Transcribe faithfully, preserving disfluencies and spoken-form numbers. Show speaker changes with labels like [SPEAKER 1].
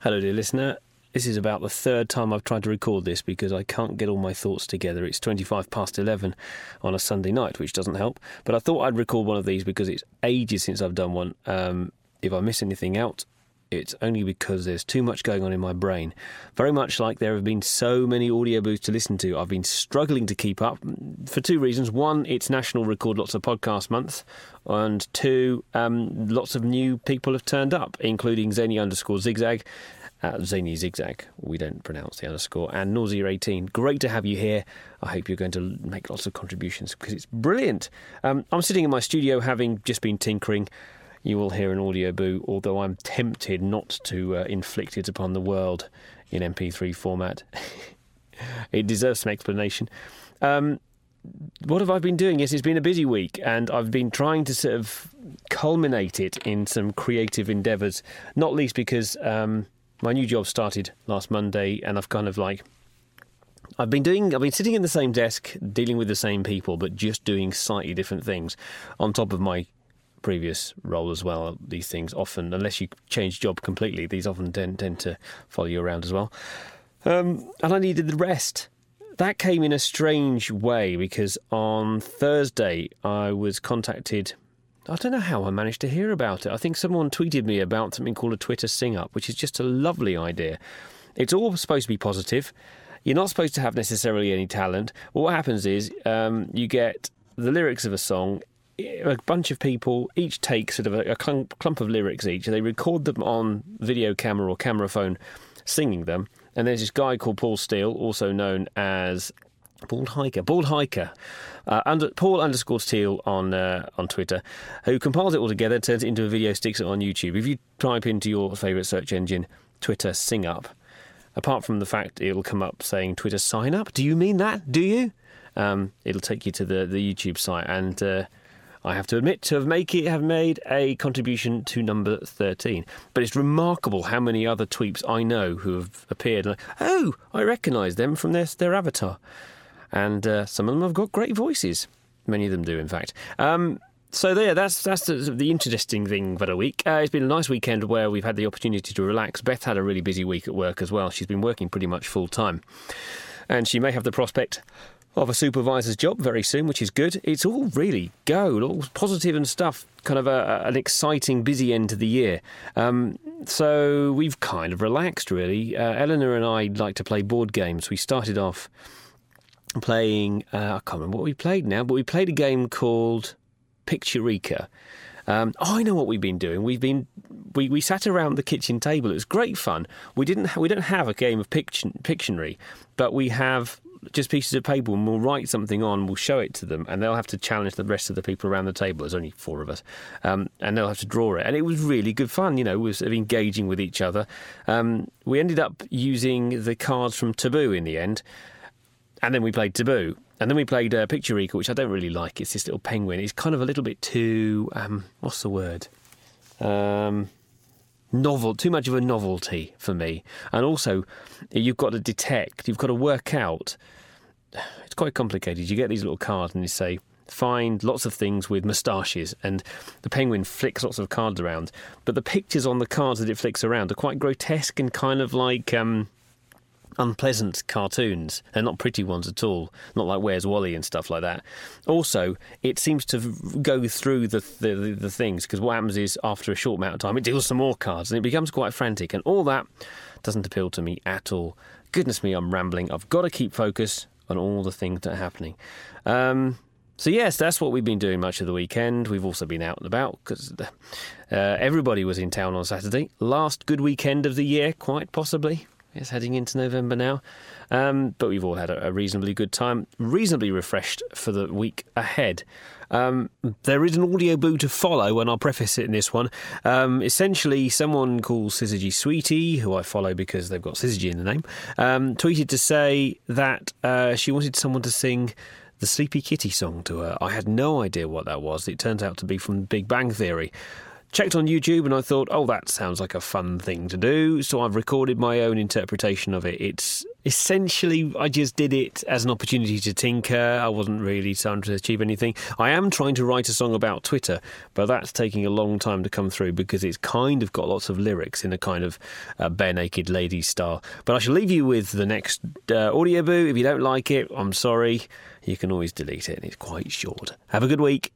[SPEAKER 1] Hello, dear listener. This is about the third time I've tried to record this because I can't get all my thoughts together. It's twenty-five past eleven on a Sunday night, which doesn't help. But I thought I'd record one of these because it's ages since I've done one. Um, if I miss anything out, it's only because there's too much going on in my brain. Very much like there have been so many audiobooks to listen to, I've been struggling to keep up for two reasons. One, it's National Record Lots of Podcast Month. And two, um, lots of new people have turned up, including Zany underscore Zigzag. Uh, Zany Zigzag, we don't pronounce the underscore, and Nausea eighteen. Great to have you here. I hope you're going to make lots of contributions because it's brilliant. Um, I'm sitting in my studio having just been tinkering. You will hear an audio boo, although I'm tempted not to uh, inflict it upon the world in M P three format. It deserves some explanation. Um, what have I been doing? Yes, it's been a busy week, and I've been trying to sort of culminate it in some creative endeavours, not least because um, my new job started last Monday, and I've kind of like... I've been doing. I've been sitting in the same desk, dealing with the same people, but just doing slightly different things on top of my previous role as well. These things often, unless you change job completely, these often tend, tend to follow you around as well. Um, and I needed the rest. That came in a strange way because on Thursday I was contacted. I don't know how I managed to hear about it. I think someone tweeted me about something called a Twitter Sing-Up, which is just a lovely idea. It's all supposed to be positive. You're not supposed to have necessarily any talent. What happens is um, you get the lyrics of a song. A bunch of people each take sort of a, a clump, clump of lyrics each. They record them on video camera or camera phone, singing them. And there's this guy called Paul Steele, also known as Bald Hiker. Bald Hiker. Uh, under, Paul underscore Steele on uh, on Twitter, who compiles it all together, turns it into a video, sticks it on YouTube. If you type into your favourite search engine, Twitter Sing Up, apart from the fact it'll come up saying Twitter Sign Up, do you mean that? Do you? Um, it'll take you to the, the YouTube site, and uh, I have to admit to have, make it, have made a contribution to number thirteen. But it's remarkable how many other tweeps I know who have appeared. Like, oh, I recognise them from their, their avatar. And uh, some of them have got great voices. Many of them do, in fact. Um, so there, that's that's the, the interesting thing for a week. Uh, it's been a nice weekend where we've had the opportunity to relax. Beth had a really busy week at work as well. She's been working pretty much full time. And she may have the prospect of a supervisor's job very soon, which is good. It's all really go, all positive and stuff, kind of a, an exciting, busy end to the year. Um, so we've kind of relaxed, really. Uh, Eleanor and I like to play board games. We started off playing, uh, I can't remember what we played now, but we played a game called Picturica. Um, oh, I know what we've been doing. We've been we, we sat around the kitchen table. It was great fun. We didn't ha- we don't have a game of Pict- Pictionary, but we have just pieces of paper, and we'll write something on, we'll show it to them, and they'll have to challenge the rest of the people around the table. There's only four of us, um, and they'll have to draw it. And it was really good fun, you know, we were sort of engaging with each other. Um, we ended up using the cards from Taboo in the end, and then we played Taboo. And then we played uh, Picturica, which I don't really like. It's this little penguin. It's kind of a little bit too, um, what's the word? Um... Novel, too much of a novelty for me. And also, you've got to detect, you've got to work out. It's quite complicated. You get these little cards and you say, find lots of things with moustaches, and the penguin flicks lots of cards around. But the pictures on the cards that it flicks around are quite grotesque and kind of like um, unpleasant cartoons. They're not pretty ones at all. Not like Where's Wally and stuff like that. Also, it seems to go through the the, the, the things, because what happens is after a short amount of time it deals some more cards and it becomes quite frantic, and all that doesn't appeal to me at all. Goodness me, I'm rambling. I've got to keep focus on all the things that are happening. Um, so yes, that's what we've been doing much of the weekend. We've also been out and about because uh, everybody was in town on Saturday. Last good weekend of the year, quite possibly. It's heading into November now. Um, but we've all had a, a reasonably good time, reasonably refreshed for the week ahead. Um, there is an audio boo to follow, and I'll preface it in this one. Um, essentially, someone called Syzygy Sweetie, who I follow because they've got Syzygy in the name, um, tweeted to say that uh, she wanted someone to sing the Sleepy Kitty song to her. I had no idea what that was. It turns out to be from Big Bang Theory. Checked on YouTube and I thought, oh, that sounds like a fun thing to do. So I've recorded my own interpretation of it. It's Essentially, I just did it as an opportunity to tinker. I wasn't really trying to achieve anything. I am trying to write a song about Twitter, but that's taking a long time to come through because it's kind of got lots of lyrics in a kind of uh, bare-naked lady style. But I shall leave you with the next uh, Audioboo. If you don't like it, I'm sorry. You can always delete it, and it's quite short. Have a good week.